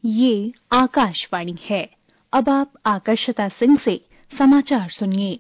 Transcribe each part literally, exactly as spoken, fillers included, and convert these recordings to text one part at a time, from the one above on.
ये आकाशवाणी है। अब आप आकर्षता सिंह से समाचार सुनिए।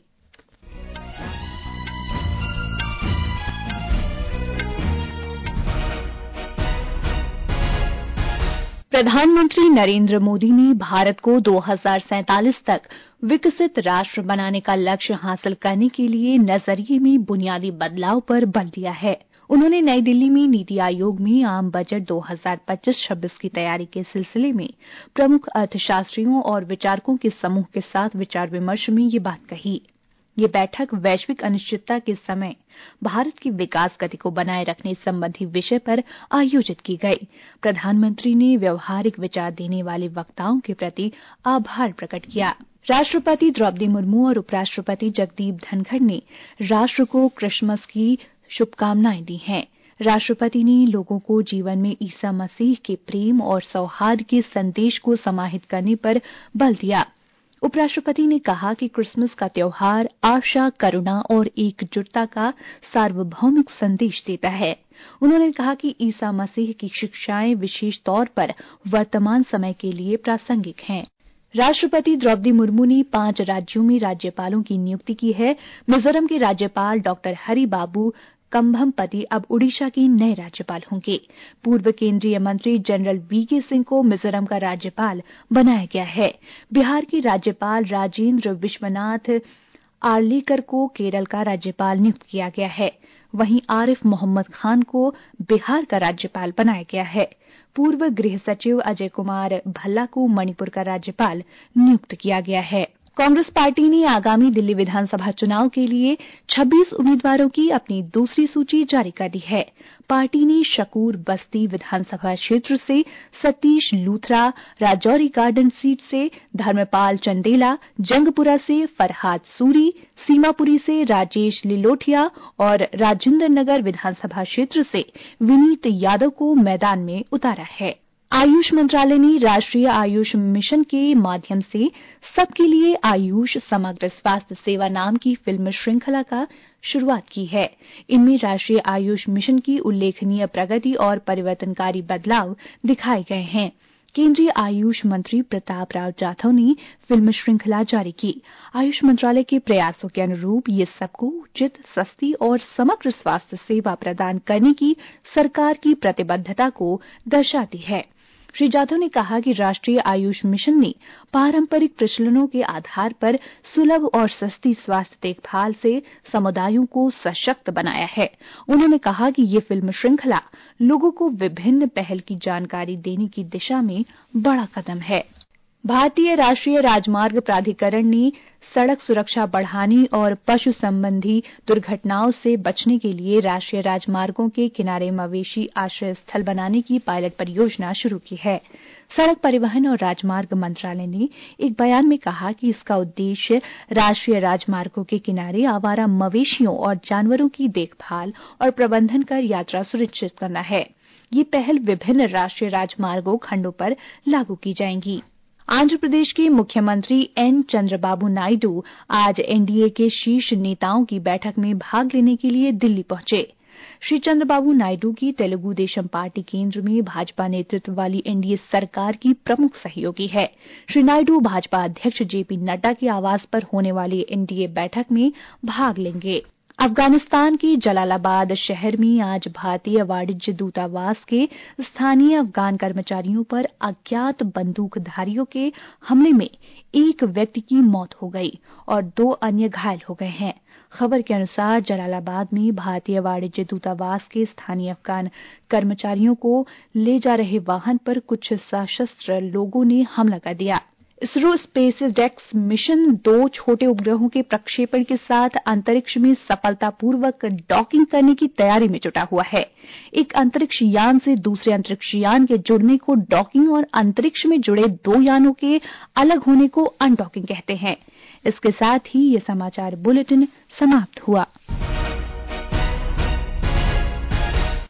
प्रधानमंत्री नरेंद्र मोदी ने भारत को दो हज़ार सैंतालीस तक विकसित राष्ट्र बनाने का लक्ष्य हासिल करने के लिए नजरिए में बुनियादी बदलाव पर बल दिया है। उन्होंने नई दिल्ली में नीति आयोग में आम बजट दो हज़ार पच्चीस छब्बीस की तैयारी के सिलसिले में प्रमुख अर्थशास्त्रियों और विचारकों के समूह के साथ विचार विमर्श में ये बात कही। ये बैठक वैश्विक अनिश्चितता के समय भारत की विकास गति को बनाए रखने संबंधी विषय पर आयोजित की गई। प्रधानमंत्री ने व्यवहारिक विचार देने वाले वक्ताओं के प्रति आभार प्रकट किया। राष्ट्रपति द्रौपदी मुर्मू और उपराष्ट्रपति जगदीप धनखड़ ने राष्ट्र को क्रिसमस की शुभकामनाएं दी हैं। राष्ट्रपति ने लोगों को जीवन में ईसा मसीह के प्रेम और सौहार्द के संदेश को समाहित करने पर बल दिया। उपराष्ट्रपति ने कहा कि क्रिसमस का त्योहार आशा, करुणा और एकजुटता का सार्वभौमिक संदेश देता है। उन्होंने कहा कि ईसा मसीह की शिक्षाएं विशेष तौर पर वर्तमान समय के लिए प्रासंगिक हैं। राष्ट्रपति द्रौपदी मुर्मू ने पांच राज्यों में राज्यपालों की नियुक्ति की है। मिजोरम के राज्यपाल डॉक्टर हरिबाबू कंभमपति अब ओडिशा के नए राज्यपाल होंगे। पूर्व केंद्रीय मंत्री जनरल वीके सिंह को मिजोरम का राज्यपाल बनाया गया है। बिहार के राज्यपाल राजेंद्र विश्वनाथ आर्लेकर को केरल का राज्यपाल नियुक्त किया गया है। वहीं आरिफ मोहम्मद खान को बिहार का राज्यपाल बनाया गया है। पूर्व गृह सचिव अजय कुमार भल्ला को मणिपुर का राज्यपाल नियुक्त किया गया है। कांग्रेस पार्टी ने आगामी दिल्ली विधानसभा चुनाव के लिए छब्बीस उम्मीदवारों की अपनी दूसरी सूची जारी कर दी है। पार्टी ने शकूर बस्ती विधानसभा क्षेत्र से सतीश लूथरा, राजौरी गार्डन सीट से धर्मपाल चंदेला, जंगपुरा से फरहाद सूरी, सीमापुरी से राजेश लिलोठिया और राजेंद्र नगर विधानसभा क्षेत्र से विनीत यादव को मैदान में उतारा है। आयुष मंत्रालय ने राष्ट्रीय आयुष मिशन के माध्यम से सबके लिए आयुष समग्र स्वास्थ्य सेवा नाम की फिल्म श्रृंखला का शुरुआत की है। इनमें राष्ट्रीय आयुष मिशन की उल्लेखनीय प्रगति और परिवर्तनकारी बदलाव दिखाए गए हैं। केंद्रीय आयुष मंत्री प्रताप राव जाधव ने फिल्म श्रृंखला जारी की। आयुष मंत्रालय के प्रयासों के अनुरूप ये सबको उचित, सस्ती और समग्र स्वास्थ्य सेवा प्रदान करने की सरकार की प्रतिबद्धता को दर्शाती है। श्री जाधव ने कहा कि राष्ट्रीय आयुष मिशन ने पारंपरिक प्रचलनों के आधार पर सुलभ और सस्ती स्वास्थ्य देखभाल से समुदायों को सशक्त बनाया है। उन्होंने कहा कि ये फिल्म श्रृंखला लोगों को विभिन्न पहल की जानकारी देने की दिशा में बड़ा कदम है। भारतीय राष्ट्रीय राजमार्ग प्राधिकरण ने सड़क सुरक्षा बढ़ाने और पशु संबंधी दुर्घटनाओं से बचने के लिए राष्ट्रीय राजमार्गों के किनारे मवेशी आश्रय स्थल बनाने की पायलट परियोजना शुरू की है। सड़क परिवहन और राजमार्ग मंत्रालय ने एक बयान में कहा कि इसका उद्देश्य राष्ट्रीय राजमार्गों के किनारे आवारा मवेशियों और जानवरों की देखभाल और प्रबंधन कर यात्रा सुनिश्चित करना है। ये पहल विभिन्न राष्ट्रीय राजमार्गों खंडों पर लागू की जाएंगी। आंध्र प्रदेश के मुख्यमंत्री एन चंद्रबाबू नायडू आज एनडीए के शीर्ष नेताओं की बैठक में भाग लेने के लिए दिल्ली पहुंचे। श्री चंद्रबाबू नायडू की तेलुगु देशम पार्टी केंद्र में भाजपा नेतृत्व वाली एनडीए सरकार की प्रमुख सहयोगी है। श्री नायडू भाजपा अध्यक्ष जेपी नड्डा के आवास पर होने वाली एनडीए बैठक में भाग लेंगे। अफगानिस्तान के जलालाबाद शहर में आज भारतीय वाणिज्य दूतावास के स्थानीय अफगान कर्मचारियों पर अज्ञात बंदूकधारियों के हमले में एक व्यक्ति की मौत हो गई और दो अन्य घायल हो गए हैं। खबर के अनुसार जलालाबाद में भारतीय वाणिज्य दूतावास के स्थानीय अफगान कर्मचारियों को ले जा रहे वाहन पर कुछ सशस्त्र लोगों ने हमला कर दिया। इसरो स्पेसएक्स मिशन दो छोटे उपग्रहों के प्रक्षेपण के साथ अंतरिक्ष में सफलतापूर्वक डॉकिंग करने की तैयारी में जुटा हुआ है। एक अंतरिक्ष यान से दूसरे अंतरिक्ष यान के जुड़ने को डॉकिंग और अंतरिक्ष में जुड़े दो यानों के अलग होने को अनडॉकिंग कहते हैं। इसके साथ ही ये समाचार बुलेटिन समाप्त हुआ।